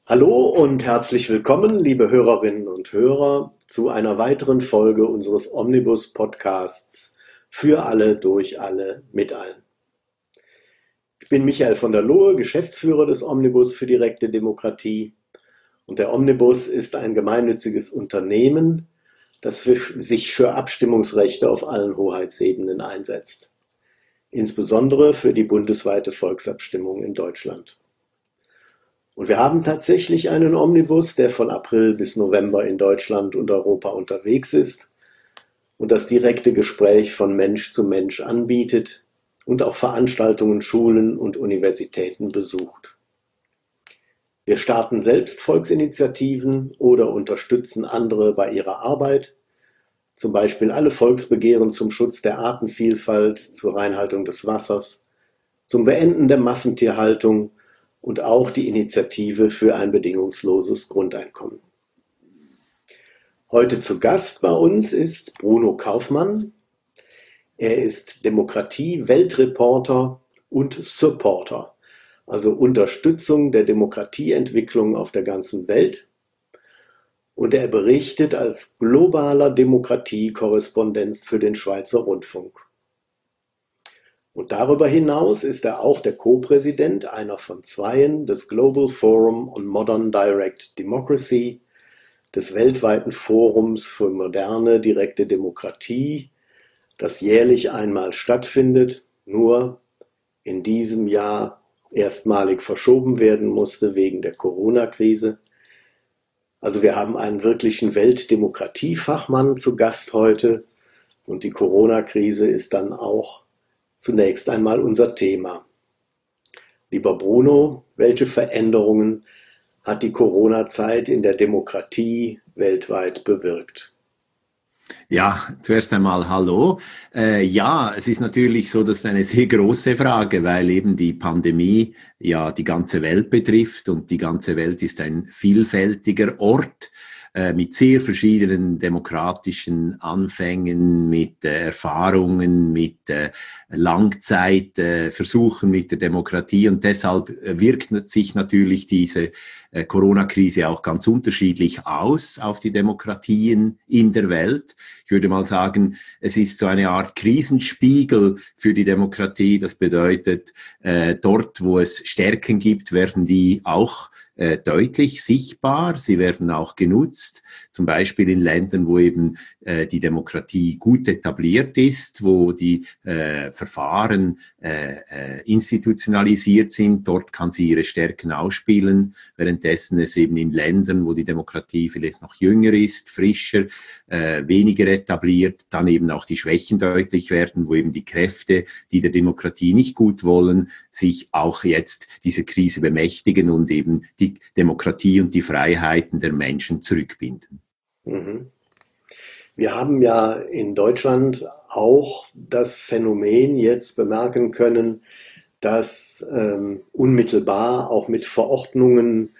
Hallo und herzlich willkommen, liebe Hörerinnen und Hörer, zu einer weiteren Folge unseres Omnibus-Podcasts Für alle, durch alle, mit allen. Ich bin Michael von der Lohe, Geschäftsführer des Omnibus für direkte Demokratie. Und der Omnibus ist ein gemeinnütziges Unternehmen, das sich für Abstimmungsrechte auf allen Hoheitsebenen einsetzt. Insbesondere für die bundesweite Volksabstimmung in Deutschland. Und wir haben tatsächlich einen Omnibus, der von April bis November in Deutschland und Europa unterwegs ist und das direkte Gespräch von Mensch zu Mensch anbietet und auch Veranstaltungen, Schulen und Universitäten besucht. Wir starten selbst Volksinitiativen oder unterstützen andere bei ihrer Arbeit, zum Beispiel alle Volksbegehren zum Schutz der Artenvielfalt, zur Reinhaltung des Wassers, zum Beenden der Massentierhaltung und auch die Initiative für ein bedingungsloses Grundeinkommen. Heute zu Gast bei uns ist Bruno Kaufmann. Er ist Demokratie-Weltreporter und Supporter, also Unterstützung der Demokratieentwicklung auf der ganzen Welt. Und er berichtet als globaler Demokratie-Korrespondent für den Schweizer Rundfunk. Und darüber hinaus ist er auch der Co-Präsident, einer von zweien, des Global Forum on Modern Direct Democracy, des weltweiten Forums für moderne direkte Demokratie, das jährlich einmal stattfindet, nur in diesem Jahr erstmalig verschoben werden musste wegen der Corona-Krise. Also wir haben einen wirklichen Weltdemokratiefachmann zu Gast heute und die Corona-Krise ist dann auch zunächst einmal unser Thema. Lieber Bruno, welche Veränderungen hat die Corona-Zeit in der Demokratie weltweit bewirkt? Ja, zuerst einmal hallo. Ja, es ist natürlich so, das ist eine sehr große Frage, weil eben die Pandemie ja die ganze Welt betrifft und die ganze Welt ist ein vielfältiger Ort mit sehr verschiedenen demokratischen Anfängen, mit Erfahrungen, mit Langzeitversuchen mit der Demokratie und deshalb wirkt sich natürlich diese Corona-Krise auch ganz unterschiedlich aus auf die Demokratien in der Welt. Ich würde mal sagen, es ist so eine Art Krisenspiegel für die Demokratie. Das bedeutet, dort, wo es Stärken gibt, werden die auch deutlich sichtbar. Sie werden auch genutzt, zum Beispiel in Ländern, wo eben die Demokratie gut etabliert ist, wo die Verfahren institutionalisiert sind. Dort kann sie ihre Stärken ausspielen, währenddessen es eben in Ländern, wo die Demokratie vielleicht noch jünger ist, frischer, weniger etabliert, dann eben auch die Schwächen deutlich werden, wo eben die Kräfte, die der Demokratie nicht gut wollen, sich auch jetzt dieser Krise bemächtigen und eben die Demokratie und die Freiheiten der Menschen zurückbinden. Wir haben ja in Deutschland auch das Phänomen jetzt bemerken können, dass unmittelbar auch mit Verordnungen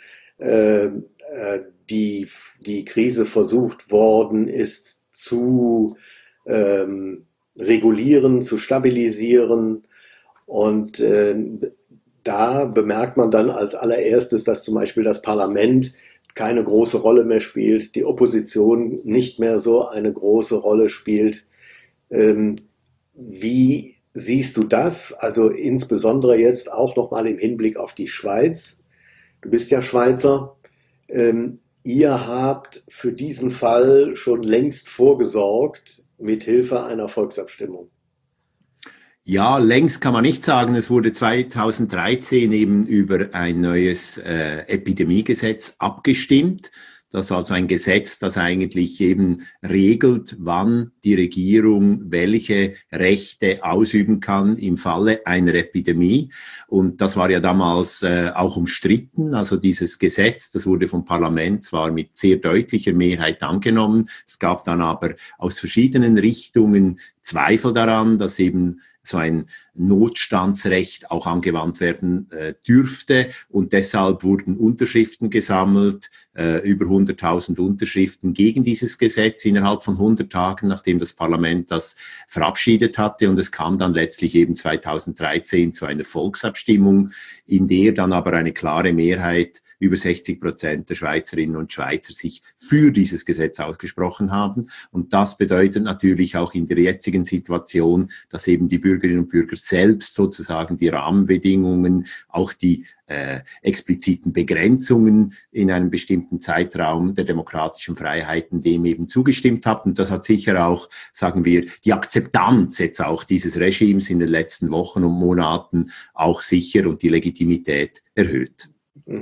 die Krise versucht worden ist zu regulieren, zu stabilisieren. Und da bemerkt man dann als allererstes, dass zum Beispiel das Parlament keine große Rolle mehr spielt, die Opposition nicht mehr so eine große Rolle spielt. Wie siehst du das? Also insbesondere jetzt auch nochmal im Hinblick auf die Schweiz. Du bist ja Schweizer. Ihr habt für diesen Fall schon längst vorgesorgt mit Hilfe einer Volksabstimmung. Ja, längst kann man nicht sagen. Es wurde 2013 eben über ein neues Epidemiegesetz abgestimmt. Das ist also ein Gesetz, das eigentlich eben regelt, wann die Regierung welche Rechte ausüben kann im Falle einer Epidemie. Und das war ja damals auch umstritten. Also dieses Gesetz, das wurde vom Parlament zwar mit sehr deutlicher Mehrheit angenommen. Es gab dann aber aus verschiedenen Richtungen Zweifel daran, dass eben so ein Notstandsrecht auch angewandt werden dürfte. Und deshalb wurden Unterschriften gesammelt, über 100.000 Unterschriften gegen dieses Gesetz innerhalb von 100 Tagen, nachdem das Parlament das verabschiedet hatte. Und es kam dann letztlich eben 2013 zu einer Volksabstimmung, in der dann aber eine klare Mehrheit, über 60% der Schweizerinnen und Schweizer, sich für dieses Gesetz ausgesprochen haben. Und das bedeutet natürlich auch in der jetzigen Situation, dass eben die Bürgerinnen und Bürger selbst sozusagen die Rahmenbedingungen, auch die expliziten Begrenzungen in einem bestimmten Zeitraum der demokratischen Freiheiten dem eben zugestimmt haben. Und das hat sicher auch, sagen wir, die Akzeptanz jetzt auch dieses Regimes in den letzten Wochen und Monaten auch sicher und die Legitimität erhöht.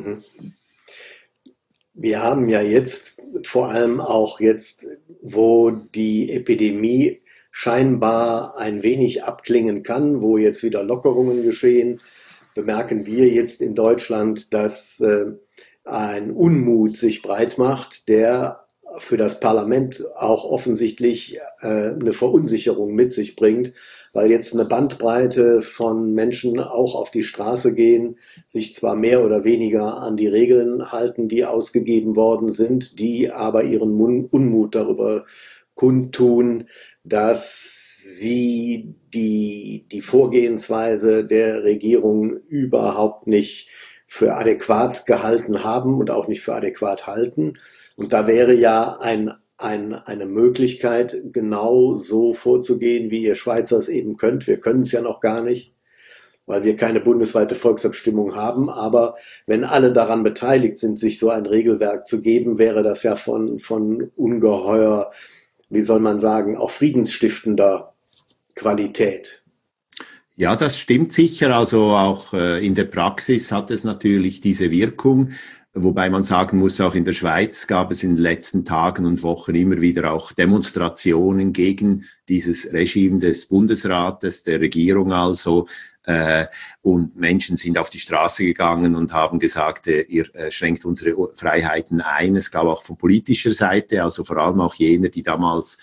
Wir haben ja jetzt, vor allem auch jetzt, wo die Epidemie scheinbar ein wenig abklingen kann, wo jetzt wieder Lockerungen geschehen, bemerken wir jetzt in Deutschland, dass ein Unmut sich breit macht, der für das Parlament auch offensichtlich eine Verunsicherung mit sich bringt, weil jetzt eine Bandbreite von Menschen auch auf die Straße gehen, sich zwar mehr oder weniger an die Regeln halten, die ausgegeben worden sind, die aber ihren Unmut darüber kundtun, dass sie die Vorgehensweise der Regierung überhaupt nicht für adäquat gehalten haben und auch nicht für adäquat halten. Und da wäre ja eine Möglichkeit, genau so vorzugehen, wie ihr Schweizer es eben könnt. Wir können es ja noch gar nicht, weil wir keine bundesweite Volksabstimmung haben. Aber wenn alle daran beteiligt sind, sich so ein Regelwerk zu geben, wäre das ja von ungeheuer, wie soll man sagen, auch friedensstiftender Qualität. Ja, das stimmt sicher. Also auch in der Praxis hat es natürlich diese Wirkung. Wobei man sagen muss, auch in der Schweiz gab es in den letzten Tagen und Wochen immer wieder auch Demonstrationen gegen dieses Regime des Bundesrates, der Regierung also. Und Menschen sind auf die Straße gegangen und haben gesagt, ihr schränkt unsere Freiheiten ein. Es gab auch von politischer Seite, also vor allem auch jener, die damals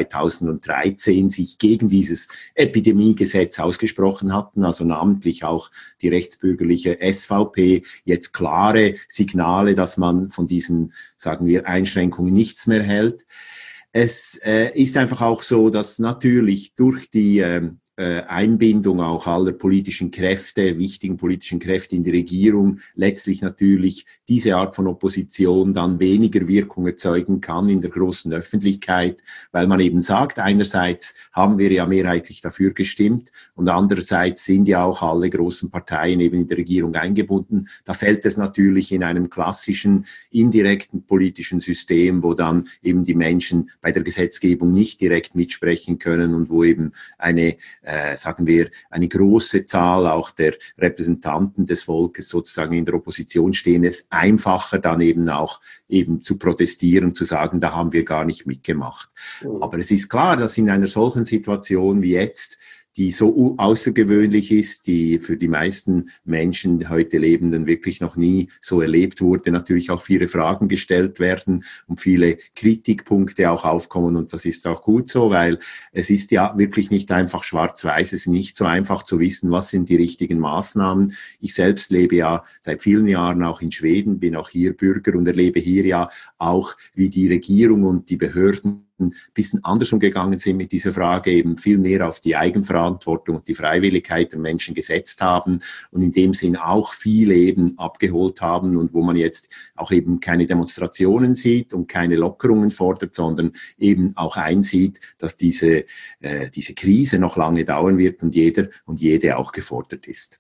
2013 sich gegen dieses Epidemiegesetz ausgesprochen hatten, also namentlich auch die rechtsbürgerliche SVP, jetzt klare Signale, dass man von diesen, sagen wir, Einschränkungen nichts mehr hält. Es ist einfach auch so, dass natürlich durch die Einbindung auch aller politischen Kräfte, wichtigen politischen Kräfte in die Regierung, letztlich natürlich diese Art von Opposition dann weniger Wirkung erzeugen kann in der großen Öffentlichkeit, weil man eben sagt, einerseits haben wir ja mehrheitlich dafür gestimmt und andererseits sind ja auch alle großen Parteien eben in der Regierung eingebunden. Da fällt es natürlich in einem klassischen, indirekten politischen System, wo dann eben die Menschen bei der Gesetzgebung nicht direkt mitsprechen können und wo eben sagen wir, eine große Zahl auch der Repräsentanten des Volkes sozusagen in der Opposition stehen, es einfacher dann eben auch eben zu protestieren, zu sagen, da haben wir gar nicht mitgemacht. Aber es ist klar, dass in einer solchen Situation wie jetzt, die so außergewöhnlich ist, die für die meisten Menschen heute Lebenden wirklich noch nie so erlebt wurde, natürlich auch viele Fragen gestellt werden und viele Kritikpunkte auch aufkommen und das ist auch gut so, weil es ist ja wirklich nicht einfach schwarz-weiß, es ist nicht so einfach zu wissen, was sind die richtigen Maßnahmen. Ich selbst lebe ja seit vielen Jahren auch in Schweden, bin auch hier Bürger und erlebe hier ja auch, wie die Regierung und die Behörden ein bisschen anders umgegangen sind mit dieser Frage, eben viel mehr auf die Eigenverantwortung und die Freiwilligkeit der Menschen gesetzt haben und in dem Sinn auch viele eben abgeholt haben und wo man jetzt auch eben keine Demonstrationen sieht und keine Lockerungen fordert, sondern eben auch einsieht, dass diese Krise noch lange dauern wird und jeder und jede auch gefordert ist.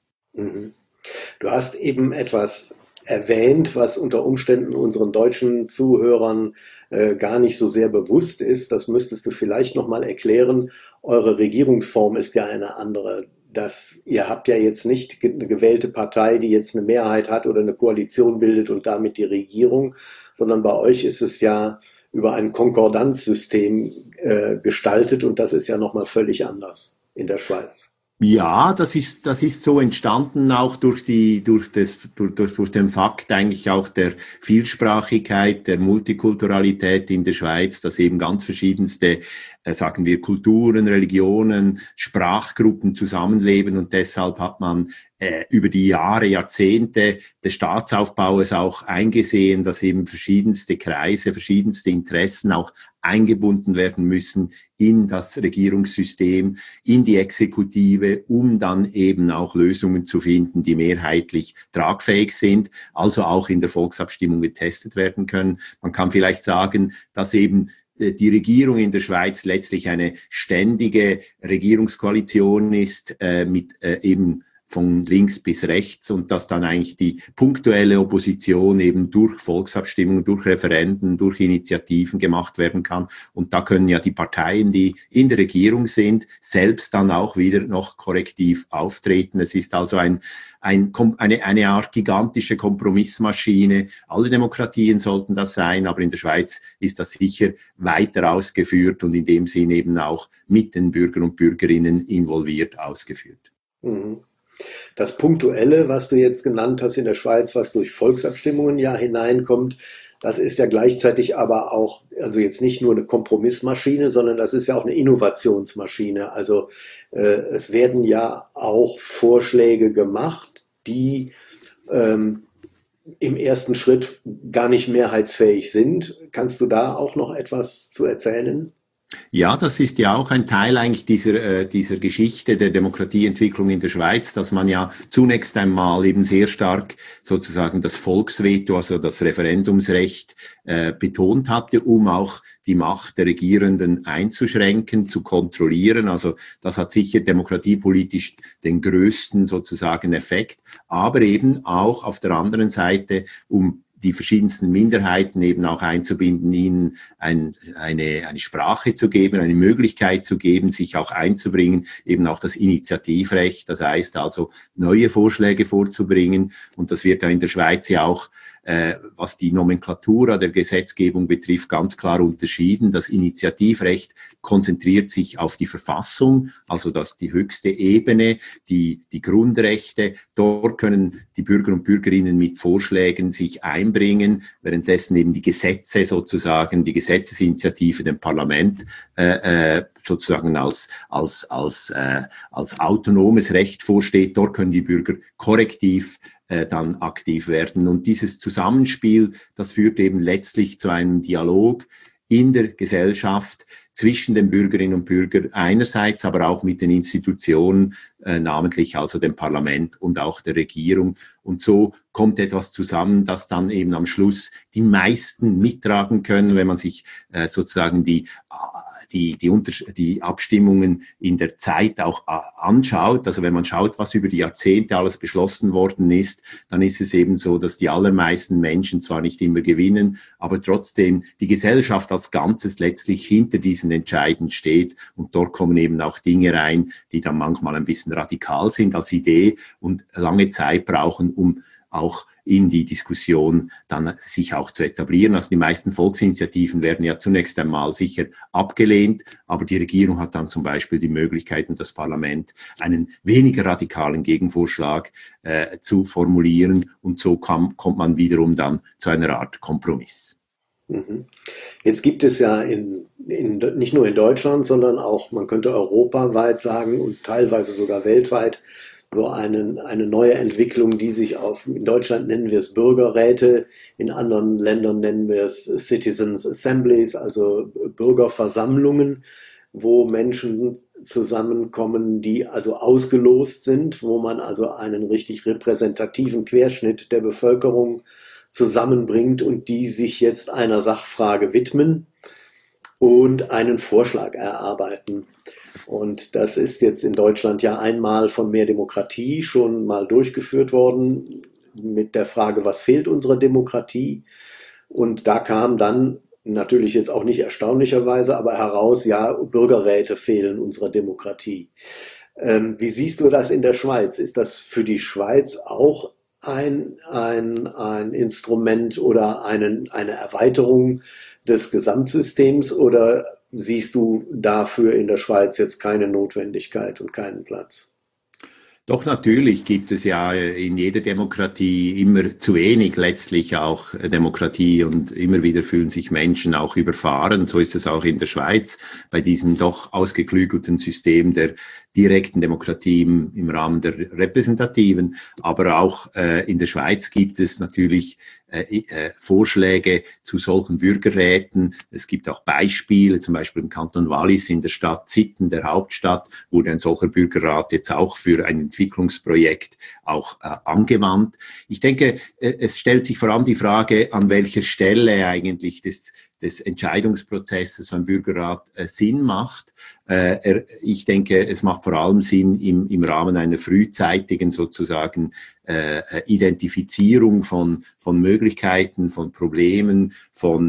Du hast eben etwas erwähnt, was unter Umständen unseren deutschen Zuhörern gar nicht so sehr bewusst ist. Das müsstest du vielleicht nochmal erklären. Eure Regierungsform ist ja eine andere. Ihr habt ja jetzt nicht eine gewählte Partei, die jetzt eine Mehrheit hat oder eine Koalition bildet und damit die Regierung, sondern bei euch ist es ja über ein Konkordanzsystem gestaltet und das ist ja nochmal völlig anders in der Schweiz. Ja, das ist so entstanden auch durch den Fakt eigentlich auch der Vielsprachigkeit, der Multikulturalität in der Schweiz, dass eben ganz verschiedenste, sagen wir, Kulturen, Religionen, Sprachgruppen zusammenleben und deshalb hat man über die Jahre, Jahrzehnte des Staatsaufbaus auch eingesehen, dass eben verschiedenste Kreise, verschiedenste Interessen auch eingebunden werden müssen in das Regierungssystem, in die Exekutive, um dann eben auch Lösungen zu finden, die mehrheitlich tragfähig sind, also auch in der Volksabstimmung getestet werden können. Man kann vielleicht sagen, dass eben die Regierung in der Schweiz letztlich eine ständige Regierungskoalition ist, mit eben von links bis rechts und dass dann eigentlich die punktuelle Opposition eben durch Volksabstimmungen, durch Referenden, durch Initiativen gemacht werden kann. Und da können ja die Parteien, die in der Regierung sind, selbst dann auch wieder noch korrektiv auftreten. Es ist also eine Art gigantische Kompromissmaschine. Alle Demokratien sollten das sein, aber in der Schweiz ist das sicher weiter ausgeführt und in dem Sinn eben auch mit den Bürgern und Bürgerinnen involviert ausgeführt. Mhm. Das Punktuelle, was du jetzt genannt hast in der Schweiz, was durch Volksabstimmungen ja hineinkommt, das ist ja gleichzeitig aber auch, also jetzt nicht nur eine Kompromissmaschine, sondern das ist ja auch eine Innovationsmaschine. Also es werden ja auch Vorschläge gemacht, die im ersten Schritt gar nicht mehrheitsfähig sind. Kannst du da auch noch etwas zu erzählen? Ja, das ist ja auch ein Teil eigentlich dieser Geschichte der Demokratieentwicklung in der Schweiz, dass man ja zunächst einmal eben sehr stark sozusagen das Volksveto, also das Referendumsrecht betont hatte, um auch die Macht der Regierenden einzuschränken, zu kontrollieren. Also das hat sicher demokratiepolitisch den größten sozusagen Effekt, aber eben auch auf der anderen Seite, um die verschiedensten Minderheiten eben auch einzubinden, ihnen eine Sprache zu geben, eine Möglichkeit zu geben, sich auch einzubringen, eben auch das Initiativrecht, das heißt also neue Vorschläge vorzubringen. Und das wird ja in der Schweiz ja auch, was die Nomenklatura der Gesetzgebung betrifft, ganz klar unterschieden. Das Initiativrecht konzentriert sich auf die Verfassung, also das die höchste Ebene, die Grundrechte. Dort können die Bürger und Bürgerinnen mit Vorschlägen sich einbringen, währenddessen eben die Gesetze sozusagen, die Gesetzesinitiative dem Parlament sozusagen als autonomes Recht vorsteht. Dort können die Bürger korrektiv dann aktiv werden. Und dieses Zusammenspiel, das führt eben letztlich zu einem Dialog in der Gesellschaft zwischen den Bürgerinnen und Bürgern einerseits, aber auch mit den Institutionen, namentlich also dem Parlament und auch der Regierung. Und so kommt etwas zusammen, das dann eben am Schluss die meisten mittragen können, wenn man sich sozusagen die Abstimmungen in der Zeit auch anschaut. Also wenn man schaut, was über die Jahrzehnte alles beschlossen worden ist, dann ist es eben so, dass die allermeisten Menschen zwar nicht immer gewinnen, aber trotzdem die Gesellschaft als Ganzes letztlich hinter diesen Entscheiden steht. Und dort kommen eben auch Dinge rein, die dann manchmal ein bisschen radikal sind als Idee und lange Zeit brauchen, um auch in die Diskussion dann sich auch zu etablieren. Also die meisten Volksinitiativen werden ja zunächst einmal sicher abgelehnt, aber die Regierung hat dann zum Beispiel die Möglichkeit und das Parlament einen weniger radikalen Gegenvorschlag zu formulieren und so kommt man wiederum dann zu einer Art Kompromiss. Jetzt gibt es ja nicht nur in Deutschland, sondern auch, man könnte europaweit sagen und teilweise sogar weltweit, so eine neue Entwicklung, die sich in Deutschland nennen wir es Bürgerräte, in anderen Ländern nennen wir es Citizens Assemblies, also Bürgerversammlungen, wo Menschen zusammenkommen, die also ausgelost sind, wo man also einen richtig repräsentativen Querschnitt der Bevölkerung zusammenbringt und die sich jetzt einer Sachfrage widmen und einen Vorschlag erarbeiten. Und das ist jetzt in Deutschland ja einmal von Mehr Demokratie schon mal durchgeführt worden mit der Frage, was fehlt unserer Demokratie? Und da kam dann natürlich jetzt auch nicht erstaunlicherweise, aber heraus, ja, Bürgerräte fehlen unserer Demokratie. Wie siehst du das in der Schweiz? Ist das für die Schweiz auch ein Instrument oder eine Erweiterung des Gesamtsystems oder siehst du dafür in der Schweiz jetzt keine Notwendigkeit und keinen Platz? Doch natürlich gibt es ja in jeder Demokratie immer zu wenig letztlich auch Demokratie und immer wieder fühlen sich Menschen auch überfahren. So ist es auch in der Schweiz bei diesem doch ausgeklügelten System der direkten Demokratie im Rahmen der repräsentativen. Aber auch in der Schweiz gibt es natürlich Vorschläge zu solchen Bürgerräten. Es gibt auch Beispiele, zum Beispiel im Kanton Wallis in der Stadt Zitten, der Hauptstadt, wurde ein solcher Bürgerrat jetzt auch für ein Entwicklungsprojekt auch angewandt. Ich denke, es stellt sich vor allem die Frage, an welcher Stelle eigentlich des Entscheidungsprozesses so ein Bürgerrat Sinn macht. Ich denke, es macht vor allem Sinn im Rahmen einer frühzeitigen sozusagen Identifizierung von Möglichkeiten, von Problemen, von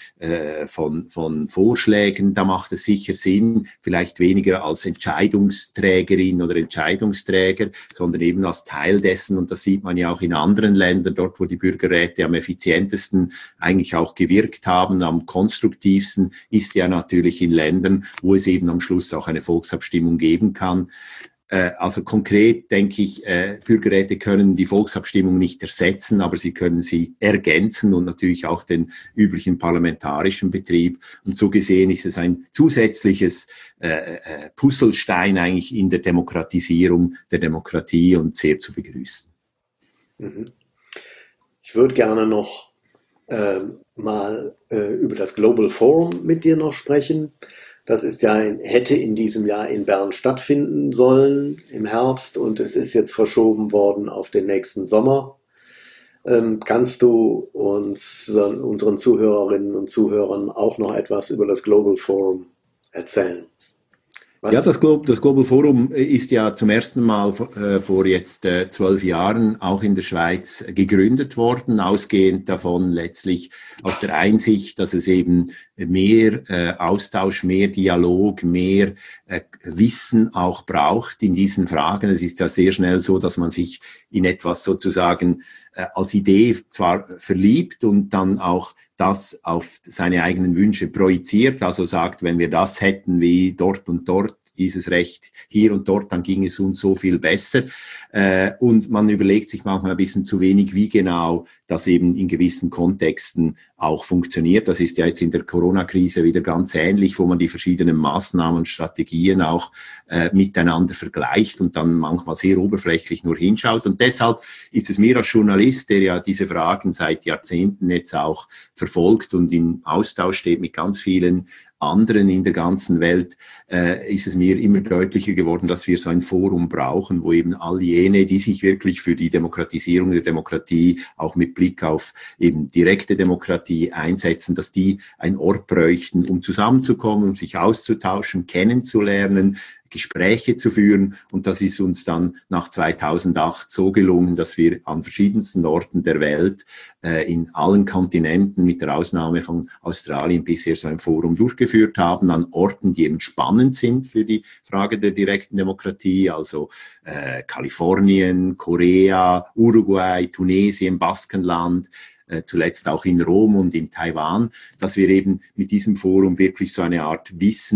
Vorschlägen. Da macht es sicher Sinn, vielleicht weniger als Entscheidungsträgerin oder Entscheidungsträger, sondern eben als Teil dessen. Und das sieht man ja auch in anderen Ländern, dort wo die Bürgerräte am effizientesten eigentlich auch gewirkt haben, am konstruktivsten ist ja natürlich in Ländern, wo es eben am Schluss auch eine Volksabstimmung geben kann. Also konkret denke ich, Bürgerräte können die Volksabstimmung nicht ersetzen, aber sie können sie ergänzen und natürlich auch den üblichen parlamentarischen Betrieb. Und so gesehen ist es ein zusätzliches Puzzlestein eigentlich in der Demokratisierung der Demokratie und sehr zu begrüßen. Ich würde gerne noch mal über das Global Forum mit dir noch sprechen. Das ist ja hätte in diesem Jahr in Bern stattfinden sollen im Herbst und es ist jetzt verschoben worden auf den nächsten Sommer. Kannst du uns, unseren Zuhörerinnen und Zuhörern, auch noch etwas über das Global Forum erzählen? Ja, das Global Forum ist ja zum ersten Mal vor jetzt 12 Jahren auch in der Schweiz gegründet worden, ausgehend davon letztlich aus der Einsicht, dass es eben mehr Austausch, mehr Dialog, mehr Wissen auch braucht in diesen Fragen. Es ist ja sehr schnell so, dass man sich in etwas sozusagen als Idee zwar verliebt und dann auch das auf seine eigenen Wünsche projiziert, also sagt, wenn wir das hätten wie dort und dort, dieses Recht hier und dort, dann ging es uns so viel besser. Und man überlegt sich manchmal ein bisschen zu wenig, wie genau das eben in gewissen Kontexten auch funktioniert. Das ist ja jetzt in der Corona-Krise wieder ganz ähnlich, wo man die verschiedenen Maßnahmen und Strategien auch miteinander vergleicht und dann manchmal sehr oberflächlich nur hinschaut. Und deshalb ist es mir als Journalist, der ja diese Fragen seit Jahrzehnten jetzt auch verfolgt und im Austausch steht mit ganz vielen anderen in der ganzen Welt, ist es mir immer deutlicher geworden, dass wir so ein Forum brauchen, wo eben all jene, die sich wirklich für die Demokratisierung der Demokratie auch mit Blick auf eben direkte Demokratie einsetzen, dass die einen Ort bräuchten, um zusammenzukommen, um sich auszutauschen, kennenzulernen, Gespräche zu führen. Und das ist uns dann nach 2008 so gelungen, dass wir an verschiedensten Orten der Welt, in allen Kontinenten, mit der Ausnahme von Australien, bisher so ein Forum durchgeführt haben, an Orten, die eben spannend sind für die Frage der direkten Demokratie, also Kalifornien, Korea, Uruguay, Tunesien, Baskenland, zuletzt auch in Rom und in Taiwan, dass wir eben mit diesem Forum wirklich so eine Art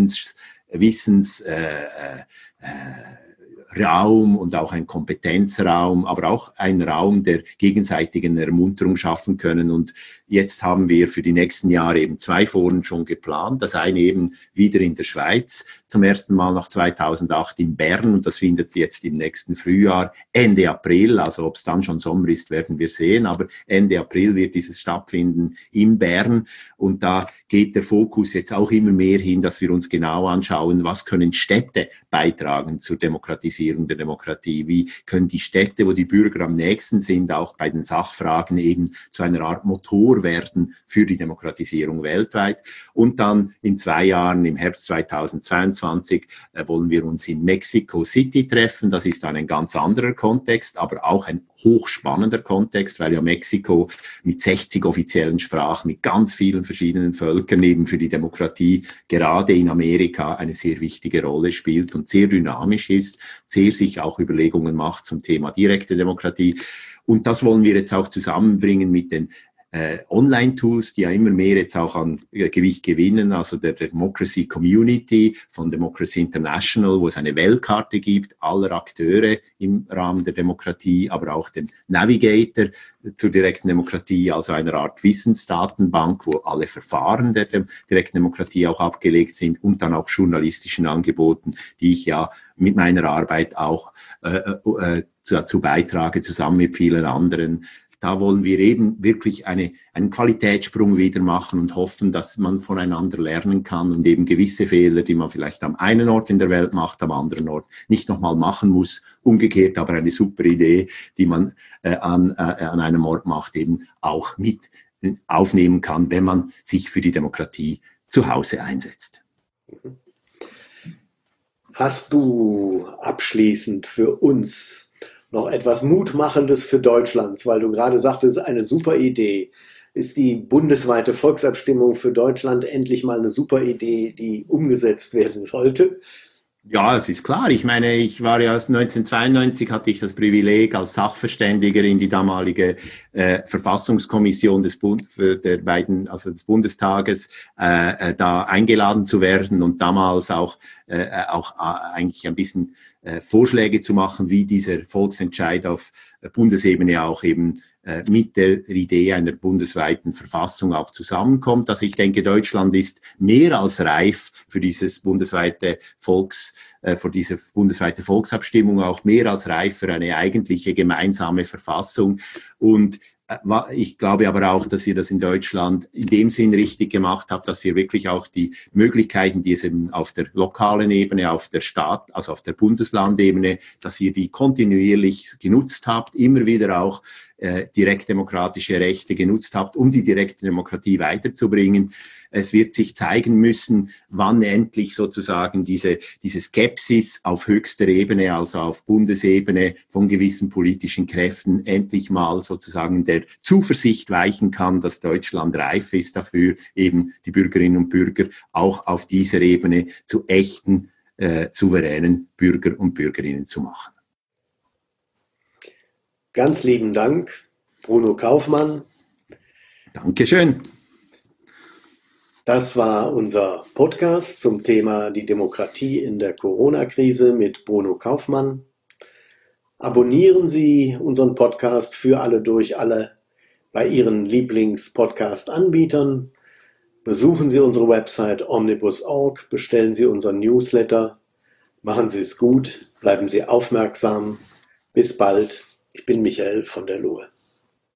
Raum und auch ein Kompetenzraum, aber auch ein Raum der gegenseitigen Ermunterung schaffen können. Und jetzt haben wir für die nächsten Jahre eben 2 Foren schon geplant. Das eine eben wieder in der Schweiz, zum ersten Mal nach 2008 in Bern. Und das findet jetzt im nächsten Frühjahr, Ende April, also ob es dann schon Sommer ist, werden wir sehen. Aber Ende April wird dieses stattfinden in Bern. Und da geht der Fokus jetzt auch immer mehr hin, dass wir uns genau anschauen, was können Städte beitragen zur Demokratisierung der Demokratie? Wie können die Städte, wo die Bürger am nächsten sind, auch bei den Sachfragen eben zu einer Art Motor werden für die Demokratisierung weltweit? Und dann in 2 Jahren, im Herbst 2022, wollen wir uns in Mexico City treffen. Das ist dann ein ganz anderer Kontext, aber auch ein hochspannender Kontext, weil ja Mexiko mit 60 offiziellen Sprachen, mit ganz vielen verschiedenen Völkern eben für die Demokratie gerade in Amerika eine sehr wichtige Rolle spielt und sehr dynamisch ist, sehr sich auch Überlegungen macht zum Thema direkte Demokratie. Und das wollen wir jetzt auch zusammenbringen mit den Online-Tools, die ja immer mehr jetzt auch an Gewicht gewinnen, also der Democracy Community von Democracy International, wo es eine Weltkarte gibt, aller Akteure im Rahmen der Demokratie, aber auch den Navigator zur direkten Demokratie, also einer Art Wissensdatenbank, wo alle Verfahren der direkten Demokratie auch abgelegt sind und dann auch journalistischen Angeboten, die ich ja mit meiner Arbeit auch dazu beitrage, zusammen mit vielen anderen. Da wollen wir eben wirklich einen Qualitätssprung wieder machen und hoffen, dass man voneinander lernen kann und eben gewisse Fehler, die man vielleicht am einen Ort in der Welt macht, am anderen Ort nicht nochmal machen muss. Umgekehrt aber eine super Idee, die man an einem Ort macht, eben auch mit aufnehmen kann, wenn man sich für die Demokratie zu Hause einsetzt. Hast du abschließend für uns noch etwas Mutmachendes für Deutschland, weil du gerade sagtest, eine super Idee. Ist die bundesweite Volksabstimmung für Deutschland endlich mal eine super Idee, die umgesetzt werden sollte? Ja, es ist klar. Ich meine, ich war ja 1992, hatte ich das Privileg, als Sachverständiger in die damalige Verfassungskommission des des Bundestages da eingeladen zu werden und damals auch eigentlich ein bisschen Vorschläge zu machen, wie dieser Volksentscheid auf Bundesebene auch eben mit der Idee einer bundesweiten Verfassung auch zusammenkommt. Also ich denke, Deutschland ist mehr als reif für dieses bundesweite für diese bundesweite Volksabstimmung, auch mehr als reif für eine eigentliche gemeinsame Verfassung. Und ich glaube aber auch, dass ihr das in Deutschland in dem Sinn richtig gemacht habt, dass ihr wirklich auch die Möglichkeiten, die es eben auf der lokalen Ebene, auf der also auf der Bundeslandebene, dass ihr die kontinuierlich genutzt habt, immer wieder auch direktdemokratische Rechte genutzt habt, um die direkte Demokratie weiterzubringen. Es wird sich zeigen müssen, wann endlich sozusagen diese Skepsis auf höchster Ebene, also auf Bundesebene von gewissen politischen Kräften endlich mal sozusagen der Zuversicht weichen kann, dass Deutschland reif ist dafür, eben die Bürgerinnen und Bürger auch auf dieser Ebene zu echten, souveränen Bürger und Bürgerinnen zu machen. Ganz lieben Dank, Bruno Kaufmann. Dankeschön. Das war unser Podcast zum Thema die Demokratie in der Corona-Krise mit Bruno Kaufmann. Abonnieren Sie unseren Podcast für alle durch alle bei Ihren Lieblings-Podcast-Anbietern. Besuchen Sie unsere Website omnibus.org, bestellen Sie unseren Newsletter. Machen Sie es gut, bleiben Sie aufmerksam. Bis bald. Ich bin Michael von der Lohe.